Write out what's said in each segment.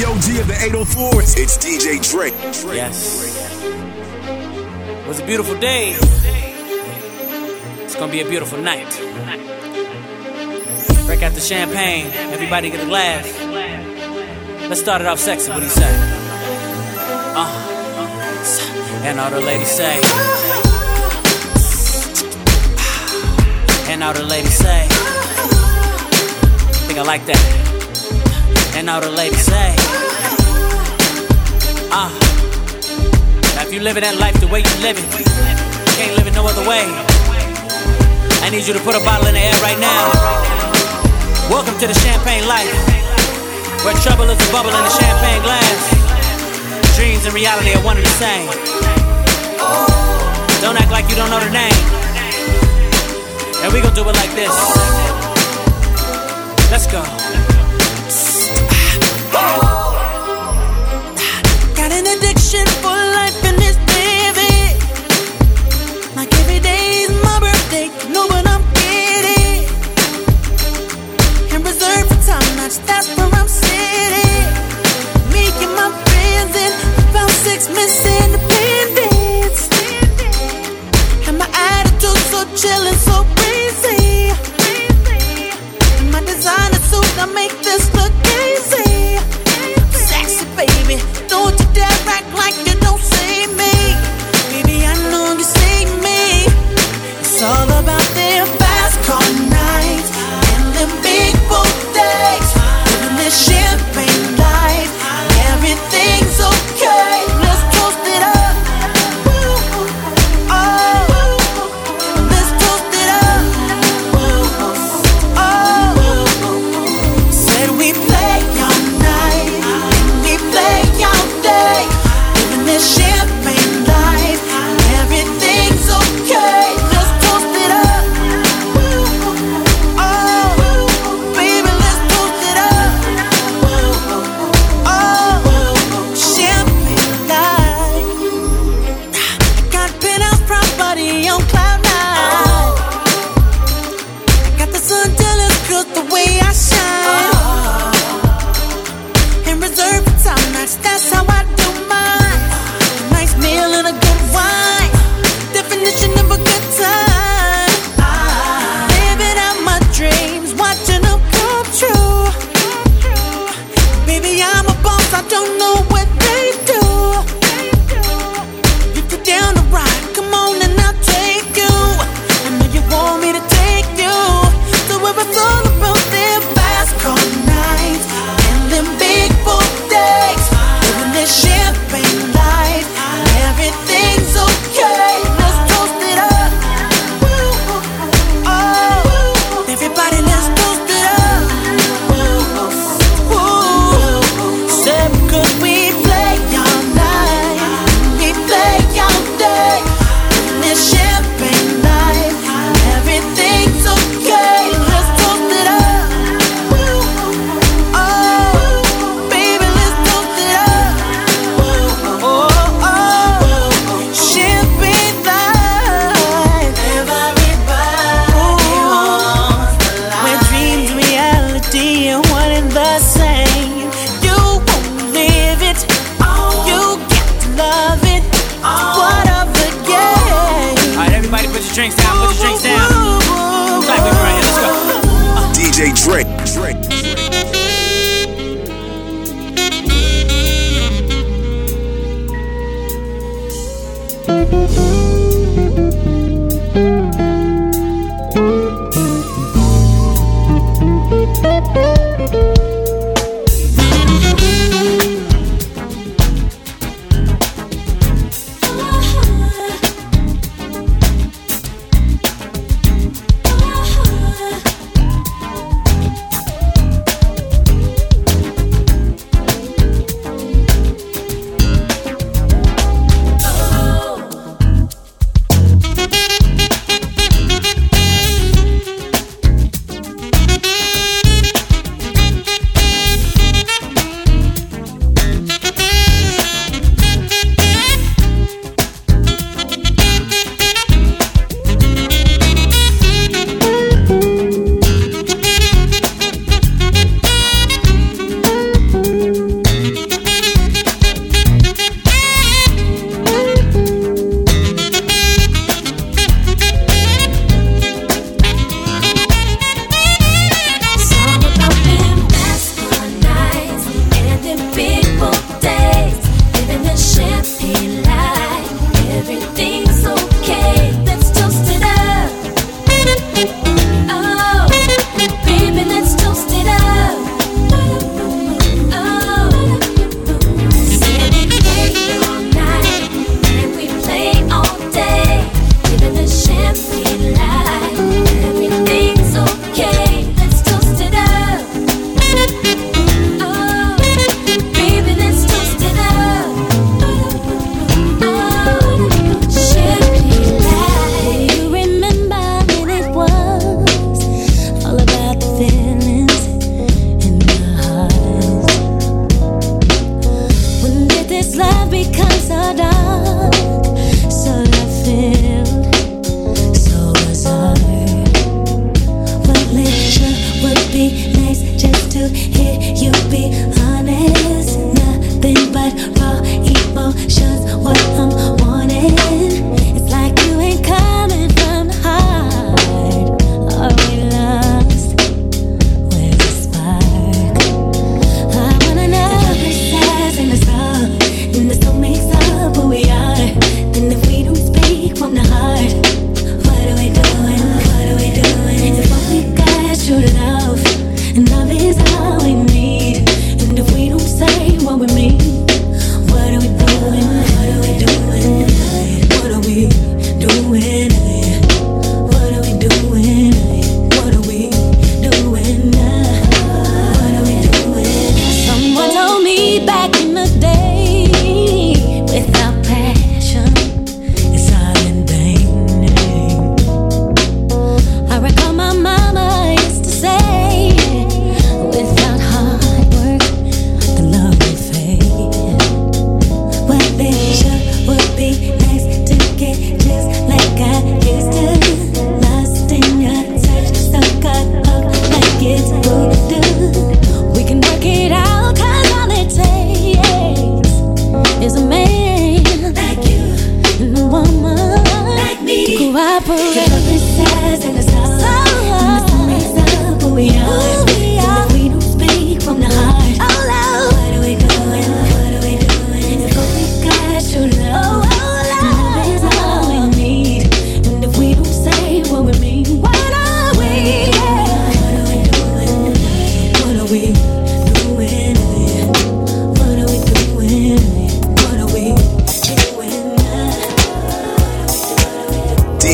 the OG of the 804s. It's DJ Drake. Yes. It was a beautiful day. It's gonna be a beautiful night. Break out the champagne. Everybody get a glass. Let's start it off sexy. What do you say? And all the ladies say. And all the ladies say. I think I like that. And all the ladies say. Now if you living that life the way you live it, you can't live it no other way. I need you to put a bottle in the air right now. Welcome to the champagne life, where trouble is a bubble in the champagne glass. Dreams and reality are one and the same. Don't act like you don't know the name. And we gon' do it like this. Let's go. Got an addiction for life in this baby. Like every day is my birthday, you know what I'm getting. And reserved for time, that's where I'm sitting. Me and my friends in about 6 Miss Independence. And my attitude so chillin', so breezy. And my designer suit, I make this look easy. Sexy baby, don't you dare act like you don't see me. Baby, I know you see me. It's all about them fast car nights and them big boat days. Living this champagne life, everything's okay. Let's toast it up. Oh, let's toast it up. Oh, said we play all night and we play all day. Living this champagne life, everything's okay. Let's toast it up. Oh, baby, let's toast it up. Oh, champagne life. I got penthouse property on cloud nine. I got the sun jealous 'cause the way I shine. And reserved for time nights, that's how I do mine. A nice meal and a good wine, definition of a good time. Living out my dreams, watching them come true. Baby, I'm a boss, I don't know what they do. If you're down to ride, come on and I'll take you. I know you want me to take you. So if it's all about them fast car nights and them big boat days, living this champagne life, everything's okay. Let's toast it up. Oh, everybody, let's toast it up. Said because we play all night, we play all day. Living this champagne life, everything's okay. Let's toast it up. Oh, baby, let's toast it up. Champagne life. Everybody wants the life. Where dreams, reality, and one and the same. You won't live it, you get to love it. What of the game? Alright, everybody put your drinks down, put your drinks down. Like we right here, let's go. DJ Drake.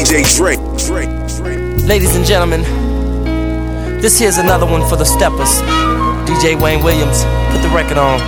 DJ Drake. Ladies and gentlemen, this here's another one for the steppers. DJ Wayne Williams, put the record on.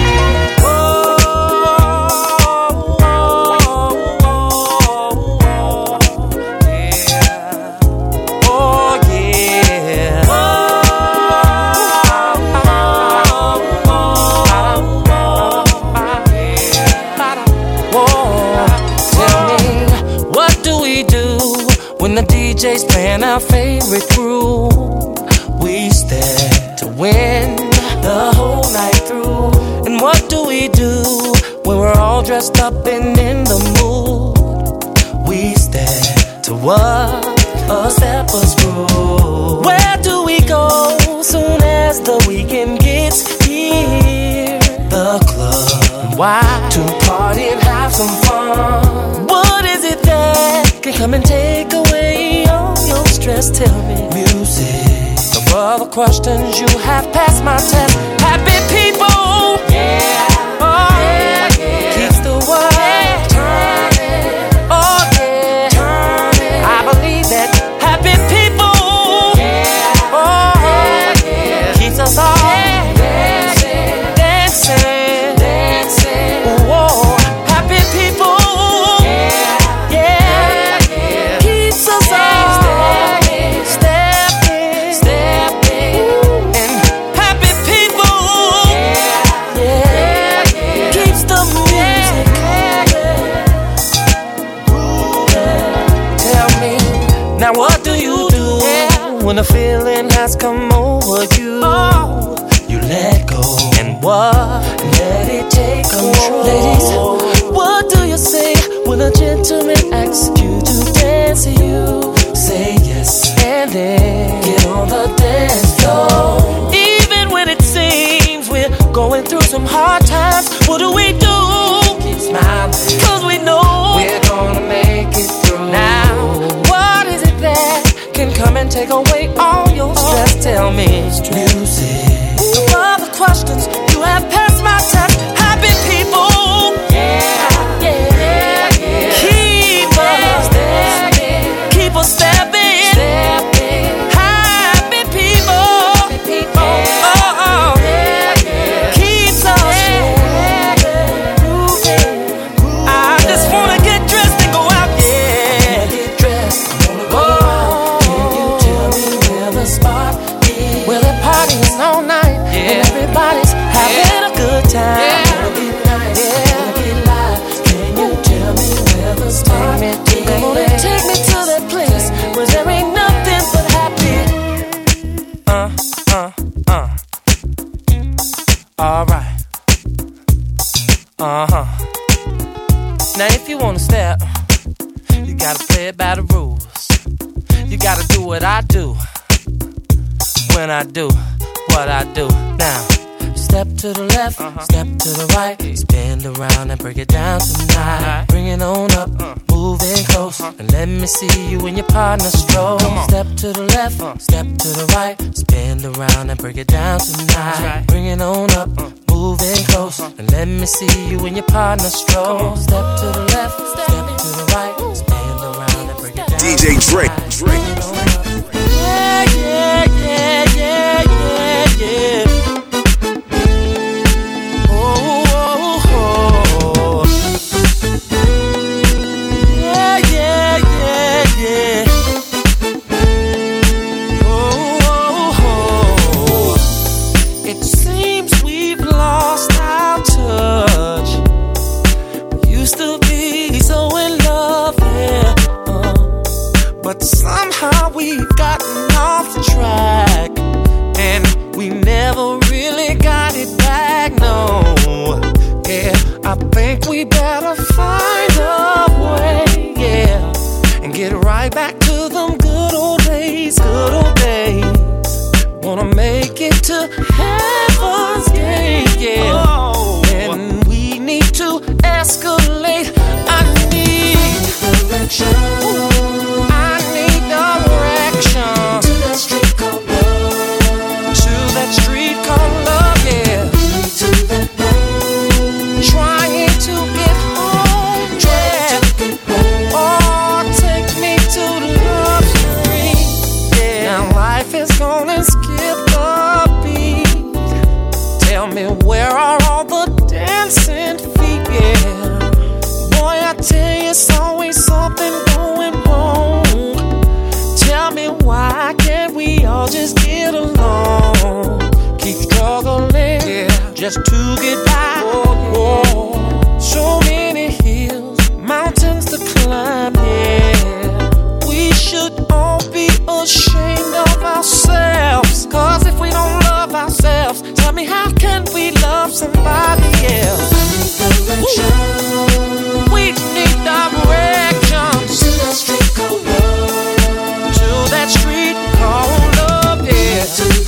DJ's playing our favorite groove. We stand to win the whole night through. And what do we do when we're all dressed up and in the mood? We stand to what a stepper's groove. Where do we go soon as the weekend gets here? The club. Why? To party and have some fun. What is it that can come and take away all your stress? Tell me. Music. No other questions, you have passed my test. Happy people. Yeah. Oh, yeah, yeah. Keeps the world turning. Oh, yeah. Turning. I believe that happy people. Yeah. Oh, yeah, yeah. Keeps us all dancing. Dancing. Dancing. Whoa. Happy people. Yeah. Yeah. Yeah. Keeps us all stepping. Stepping. Stepping. And happy people. Yeah. Yeah. Yeah. Keeps the music. Tell me, now what do you do when the feeling has come over you? You let go and what? Let it take control. Ladies, what do you say when a gentleman asks you to dance to you? Say yes and then get on the dance floor. Even when it seems we're going through some hard times, what do? Keep smiling, cause we know we're gonna make it through. Now, what is it that can come and take away all your stress? Tell me. Music. No other questions, you have passed my test. Happy people. Yeah, yeah, yeah. Keep us stepping. Keep us stepping. Stepping. Happy people. Happy people. Oh, oh, yeah, yeah. Keeps us moving. I just wanna get dressed and go out, yeah. Get dressed, I wanna go out. Can you tell me where the spot is? Where the party's all night, and everybody's having a good time. Wanna get nice, wanna get live. Can you tell me where the spot is? Take me to that place where there ain't nothing but happy. Alright. Now if you wanna step, you gotta play it by the rules. You gotta do what I do when I do what I do. Now, step to the left, step to the right, spin around and break it down tonight. Bring it on up, moving close, and let me see you and your partner stroll. Step to the left, step to the right, spin around and break it down tonight. Bring it on up, moving close, and let me see you and your partner stroll. Step to the left, step to the right, spin around and break it down. DJ Drake. Yeah, yeah, yeah, yeah, yeah, yeah. Oh, oh, oh. Yeah, yeah, yeah, yeah. Oh, oh, oh. It seems we've lost our touch. We used to be so in love, yeah. But somehow we've gotten off the track, and we never really got it back, no. Yeah, I think we better find a way, yeah, and get right back to them good old days, good old days. Wanna make it to heaven's gate, yeah. And we need to escalate. I need direction. I need direction to that street called love. To that street called love, yeah. To that road. Trying to get Where are all the dancing feet? Yeah, boy, I tell you, it's always something going wrong. Tell me, why can't we all just get along? Keep struggling, yeah, just to get by. Oh, so many hills, mountains to climb, yeah. We should all be ashamed of ourselves. Cause if we don't love ourselves, tell me, how can we love somebody else? We need direction to that street called love. To that street called love, yeah.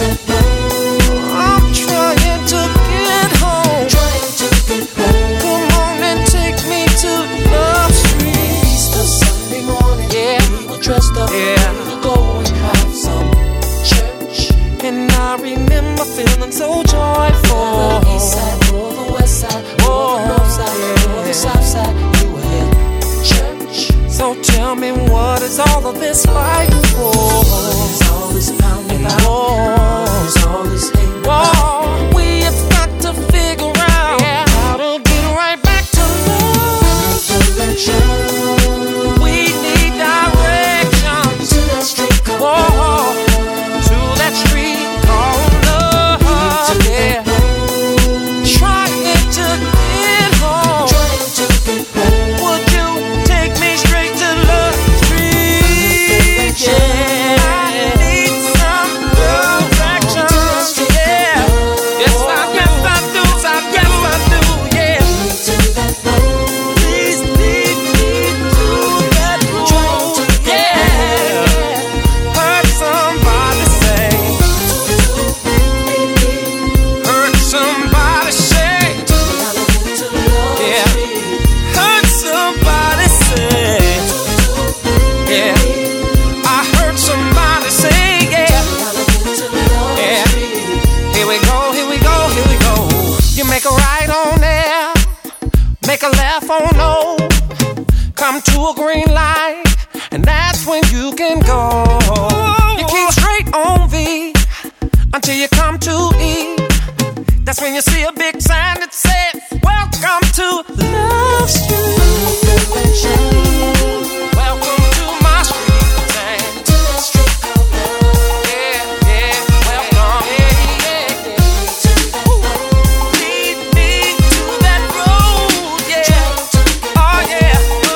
I'm trying to get home. Come on and take me to Love Street. It's the Sunday morning, yeah. We were dressed up, yeah. We go and have some church. And I remember feeling so joyful. The east side or the west side, or the north side, or the south side, we were at church. So tell me, what is all of this fighting for? What is all this pounding about? What is all this hate about? We have got to figure out how to get right back to love. We need direction to that street called love. To that street called love, yeah. Trying to get home. Would you take me straight to Love Street? Yeah, I need some direction. Yeah, yes I do, yeah. Please lead me to that road, yeah. Heard somebody say, heard somebody say, yeah. Heard somebody say, yeah. I heard somebody say, yeah. Yeah. Here we go, here we go, here we go. You make a right on there, make a left on no. Come to a green light, and that's when you can go. You keep straight on V until you come to E. That's when you see a big sign that says, welcome to Love Street. Welcome to my street, man. Yeah, yeah, welcome. Yeah, yeah. Lead me to that road, yeah. Oh, yeah.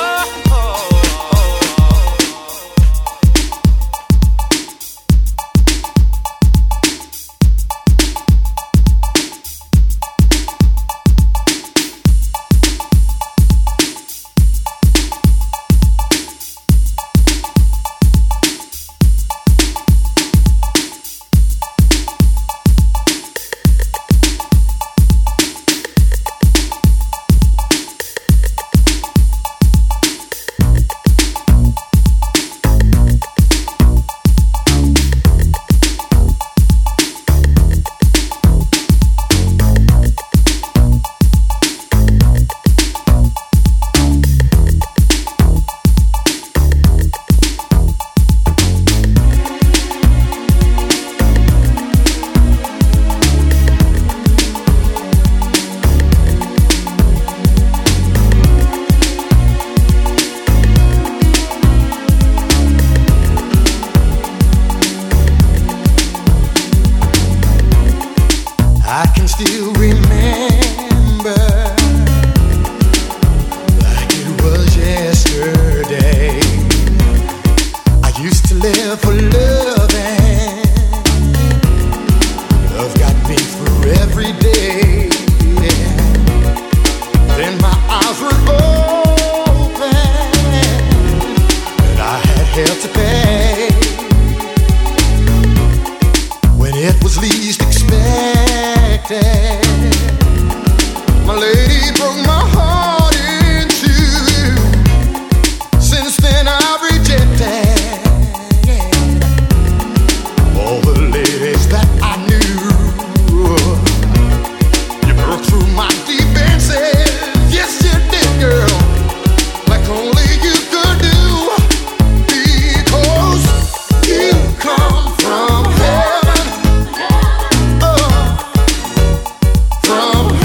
I can still remember like it was yesterday. I used to live for loving. Love got me through every day. Then my eyes were open and I had hell to pay. When it was least expected, my lady broke my heart in two. Since then I've rejected all the ladies that I knew. You broke through my defenses, yes you did, girl, like only you could do. Because you come from heaven, from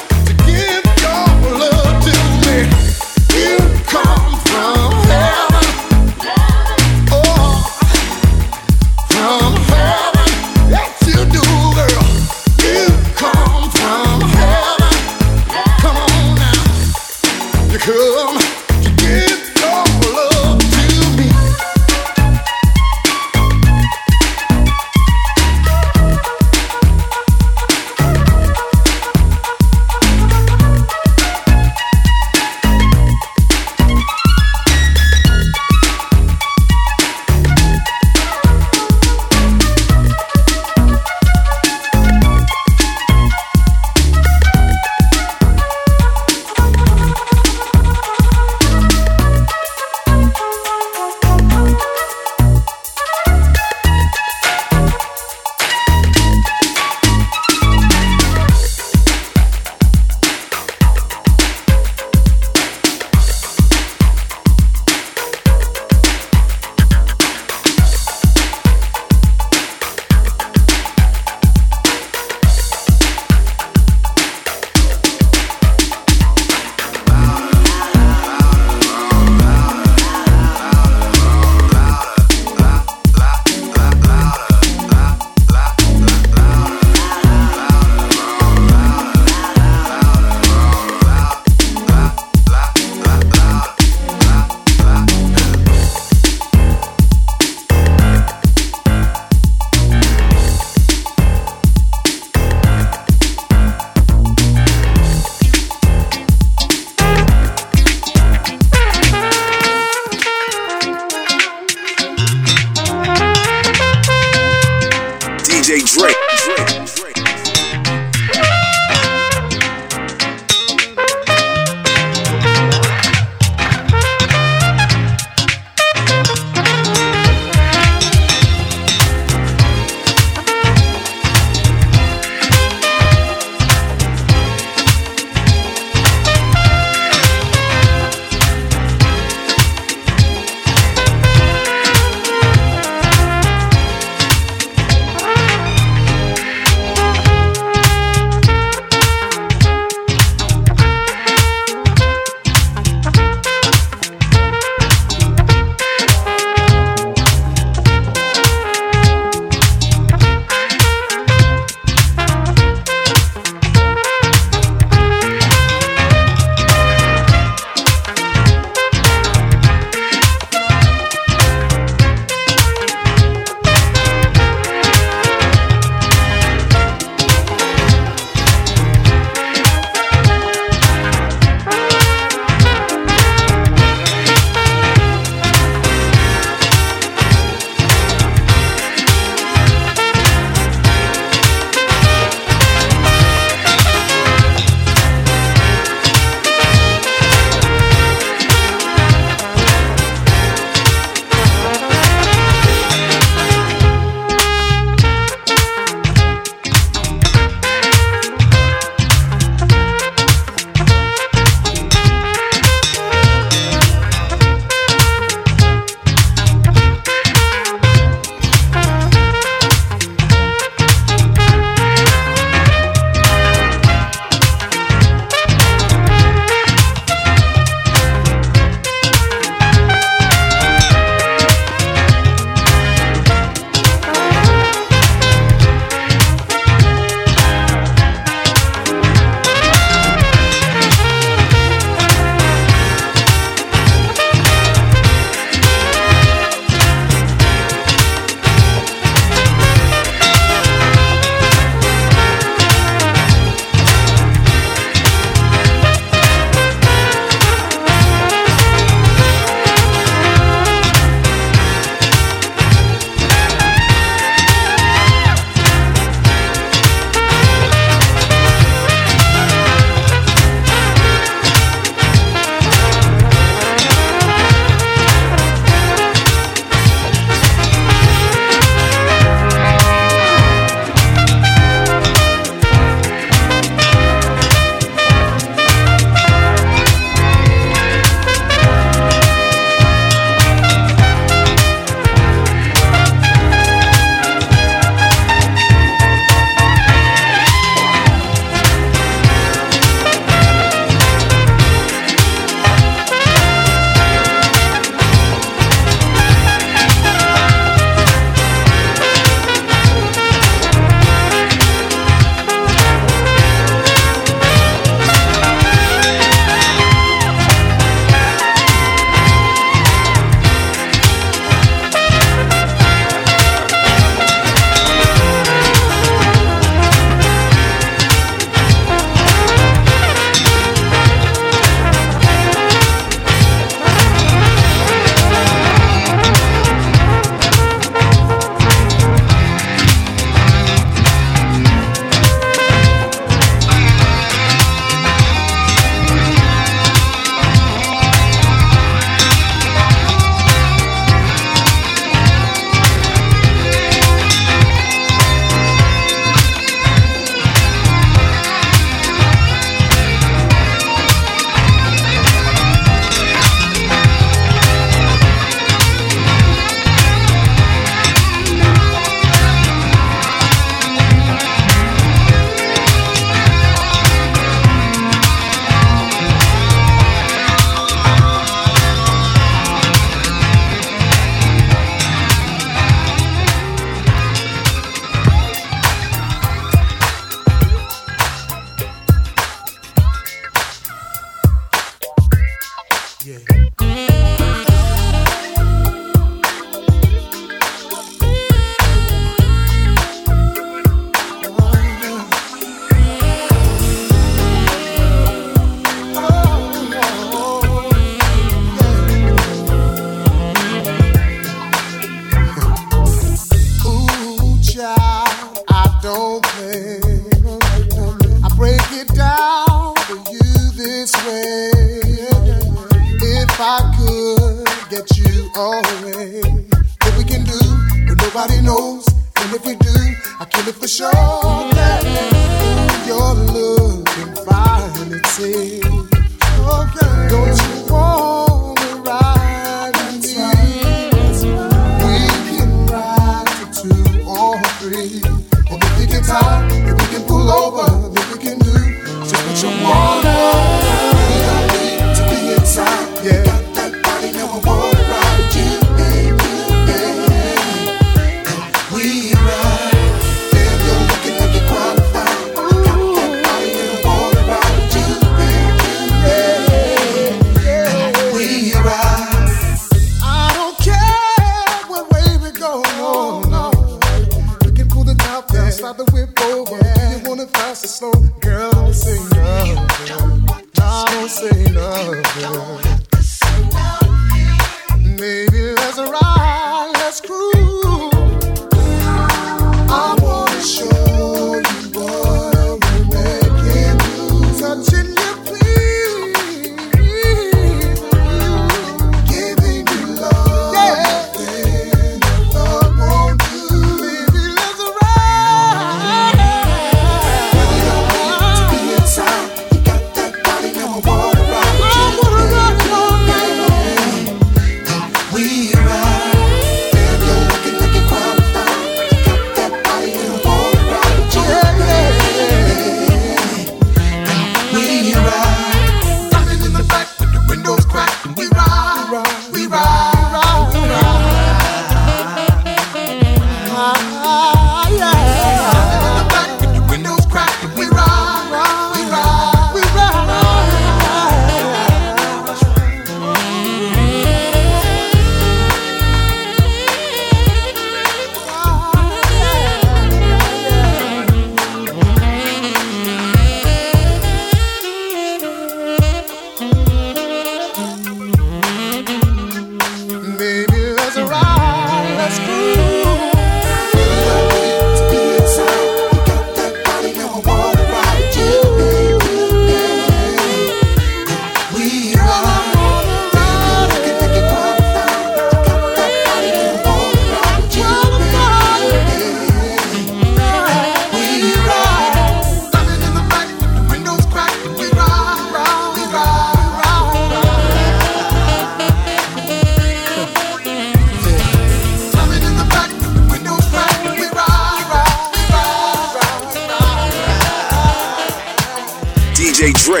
DJ Drake.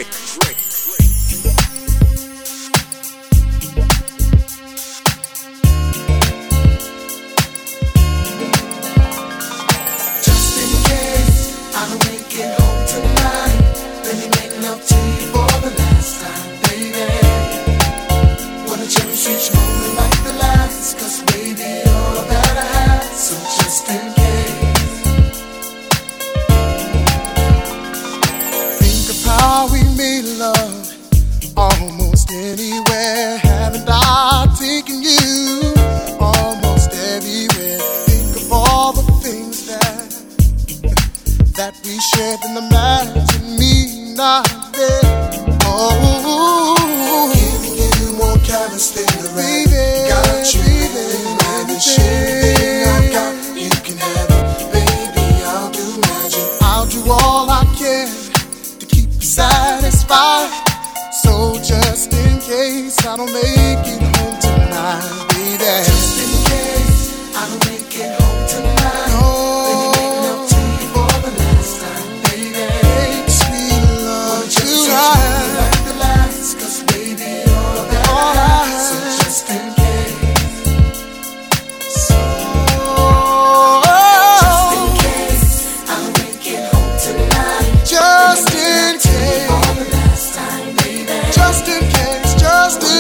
Just in case I don't make it home tonight, let me make love to you for the last time, baby. Wanna cherish each moment like the last, 'cause baby you're all that I have. So just in case, think of how we made love almost anywhere. Haven't I taken you almost everywhere? Think of all the things that we shared, and imagine me not there. Oh, giving you more carrots than the rain. Got you, baby, everything I got, you can have it, baby. I'll do magic. I'll do all I can to keep you satisfied. So just in case I don't make it home tonight, baby. Just in case I don't make it home tonight, no. Let me make love to you for the last time, baby. Make sweet love tonight, like the last, 'cause baby you're that all I have. So just in case, just in case I don't make it home tonight, just in case, for the last time, baby. Just in case, just in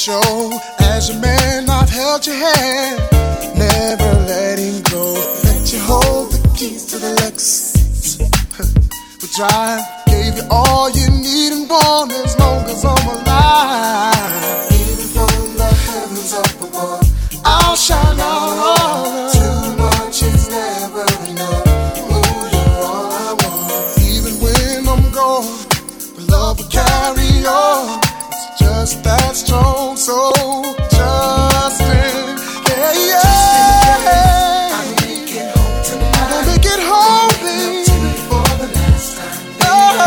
show. As your man, I've held your hand, never letting go. Let you hold the keys to the Lexus. We drive, gave you all you need and want as long as I'm alive. Even from the heavens up above, I'll shine out all love. Too much is never enough. Oh, you're all I want. Even when I'm gone, the love will carry on. It's just that strong, so Justin, yeah, yeah. I'll make it home tonight. I'll make it home, baby. For the last time,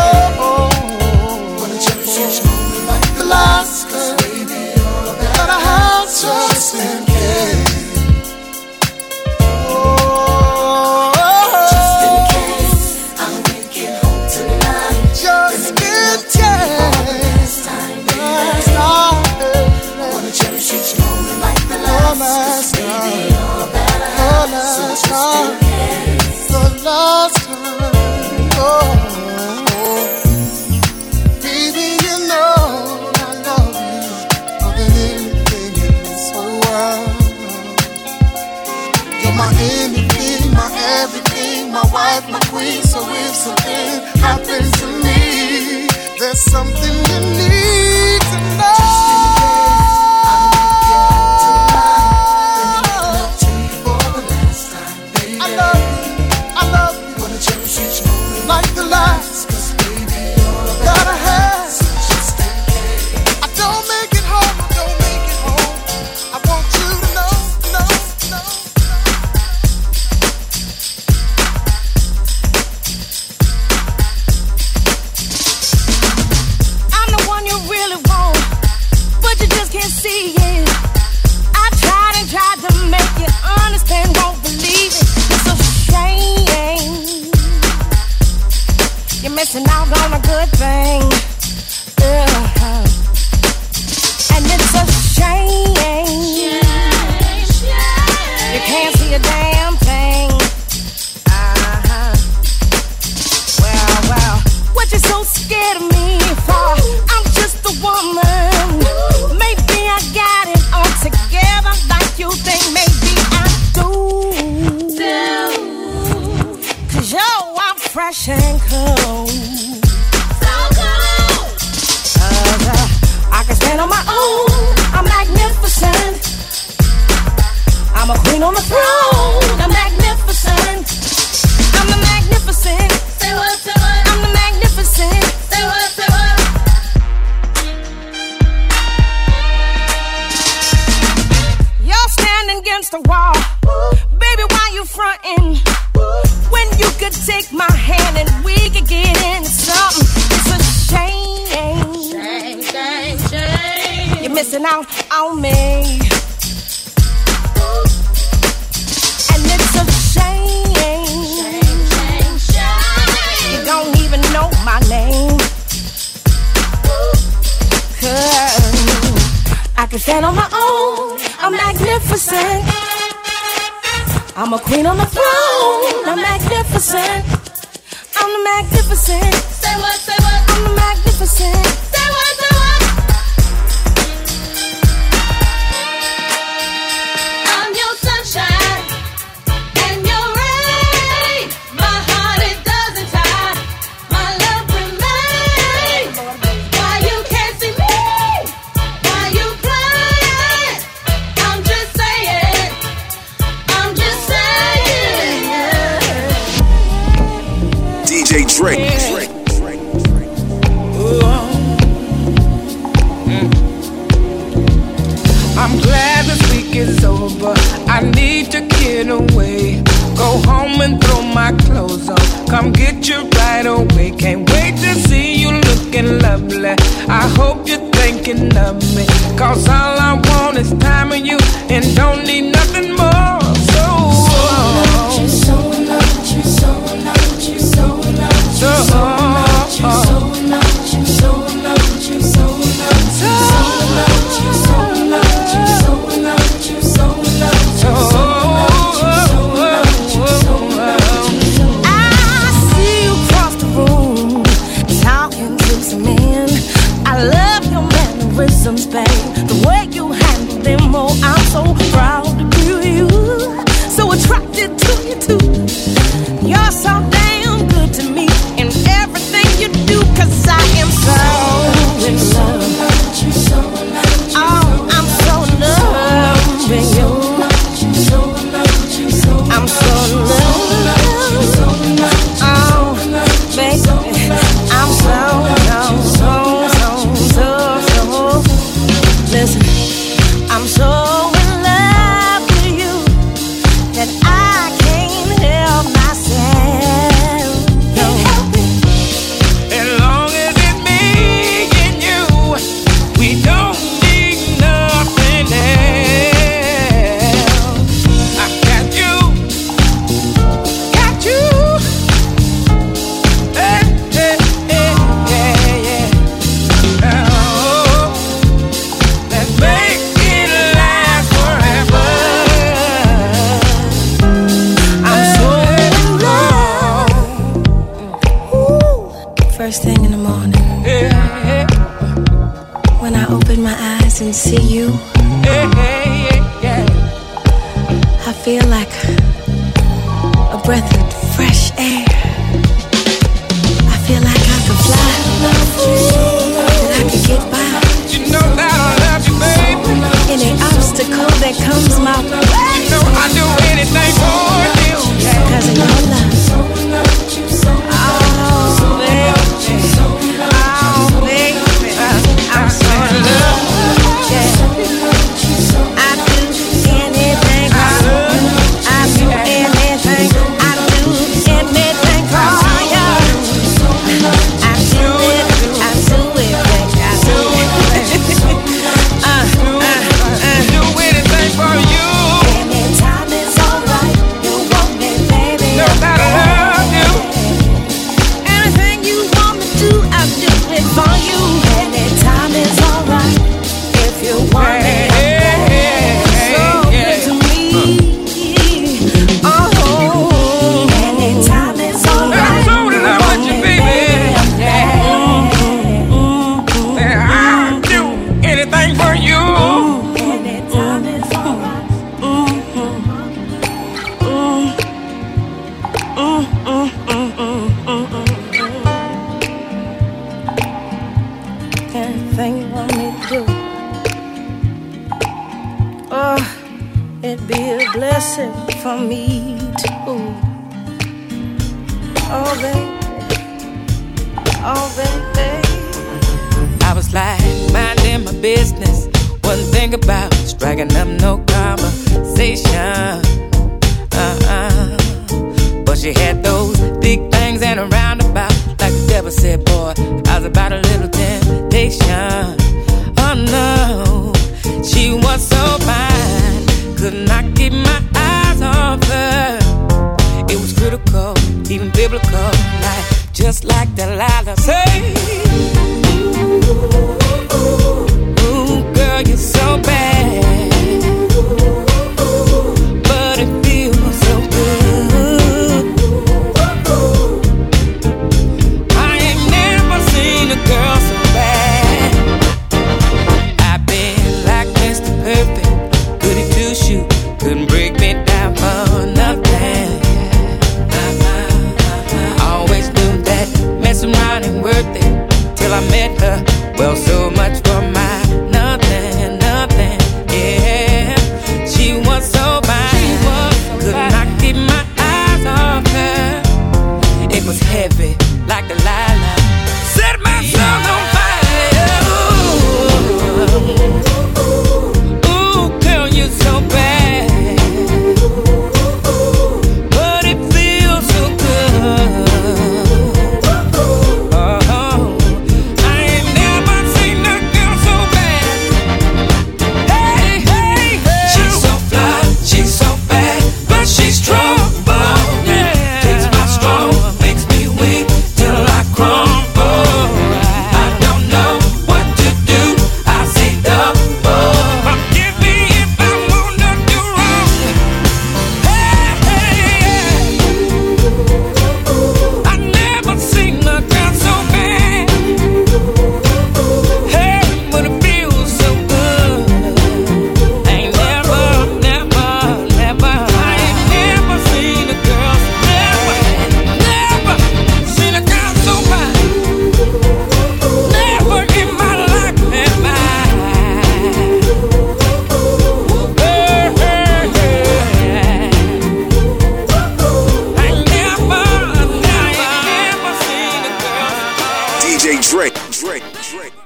wanna cherish each moment like the last. 'Cause baby, you're the best. Gotta have just in case. Just in case, I'll make it home tonight. Just in case. Last night, wanna cherish each moment like the last. Baby, you're better. So just in case, the last time. Oh, baby, you know I love you more than anything in this whole world. You're my anything, my everything, my wife, my queen. So if something happens to me, there's something you need to know. Like the last, 'cause baby, you're the gotta have. Just in case. I don't make it home, I don't make it home. I want you to know, know. I'm the one you really want, but you just can't see it. I tried and tried to make you understand, won't believe it. It's a shame. You're missing out on a good thing. And it's a shame. You can't see a damn thing. Well, what you so scared of me for? I'm just a woman. Maybe I got it all together like you think. Maybe I do. 'Cause yo, I'm fresh and cold. So cold. I can stand on my own. I'm magnificent. I'm a queen on the throne. I'm magnificent. I'm the magnificent. Say what, say what? I'm the magnificent. Say what, say what? You're standing against the wall. Baby, why you frontin'? When you could take my hand and we could get into something. It's a shame. You're missing out on me. And it's a shame. You don't even know my name. 'Cause I can stand on my own. I'm magnificent. I'm a queen on the throne. I'm magnificent. I'm the magnificent. Say what, say what? I'm the magnificent. Say what, say what? I'm your sunshine and your rain. My heart, it doesn't tie. My love remains. Why you can't see me? Why you crying? I'm just saying. I'm just saying. DJ Drake. I'm glad this week is over. I need to get away. Go home and throw my clothes on. Come get you right away. Can't wait to see you looking lovely. I hope you're thinking of me. 'Cause all I want is time with you and don't need nothing more. So you so loved, you so loved, you so loved, you so loved, you so loved, you so loved, you so loved, you so loved, you so loved, you so loved, you so loved, you so loved. I see you cross the room, talking to some men. I love your mannerisms, babe. The way you and see you, I feel like a breath of fresh air. I feel like I could fly, that I could get by. You know that I love you, baby. Any obstacle that comes my way, You know I'd do anything for you. cause of your love. Oh, baby. Oh, baby. I'm so in love. Yeah. I do anything for you. I do anything. I do anything for you. I do it. I do it, baby. I do it. Do anything for you. Anytime it's alright. You want me, baby. Know that I love you. Anything you want me to, I'll do it for you. Anytime it's alright. If you want me, so good to me. Oh, anytime it's alright. I'm so in love with you, baby. I'll do anything for you. Anytime it's alright. Anything you want me to do. Oh, it'd be a blessing for me too. Oh, baby. Oh, baby. I was like minding my business, wasn't thinking about striking up no conversation. But she had those big things and a roundabout, like the devil said, boy, I was about a little temptation. Oh no, she was so fine, could not keep my eyes off her. It was critical, even biblical, like just like Delilah say. Ooh, girl, you're so bad, but it feels so good. I ain't never seen a girl so bad. I've been like Mr. Perfect, goody two-shoe, couldn't break me down for nothing. Always knew that messing around ain't worth it, till I met her. Well, so much for my nothing, nothing, yeah. She was so fine, could not keep my eyes off her. It was heavy, like Delilah, set my soul on fire. Ooh, girl, you're so bad, but it feels so good. I ain't never seen a girl so bad. Hey, hey, hey. She's so fly, she's so bad, but she's trouble. Takes my strong, makes me weak till I crumble. I don't know what to do, I say double. Forgive me if I wanna do wrong. Hey, hey, yeah. I never seen a girl so bad. Hey, but it feels so good. I ain't never, never, never. I ain't never seen a girl so never seen a girl so bad. Never in my life have I. I ain't never seen a girl. DJ Drake.